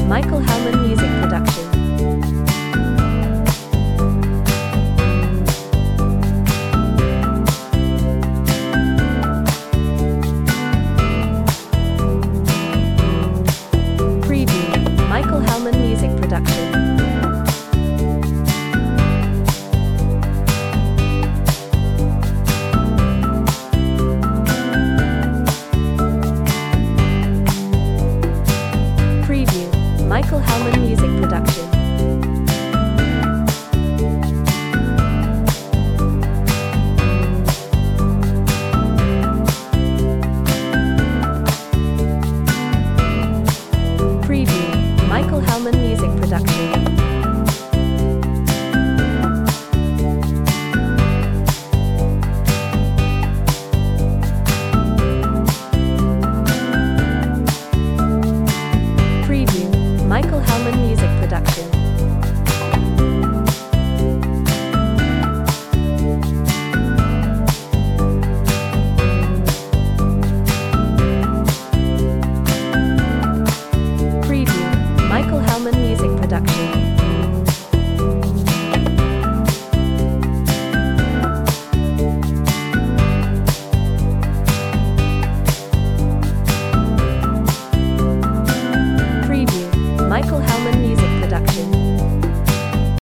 Michael Hellman Music Production. Preview, Michael Hellman Music Production. Michael Hellman Music Production. Preview, Michael Hellman Music Production. Michael Hellman Music Production. Preview, Michael Hellman Music Production.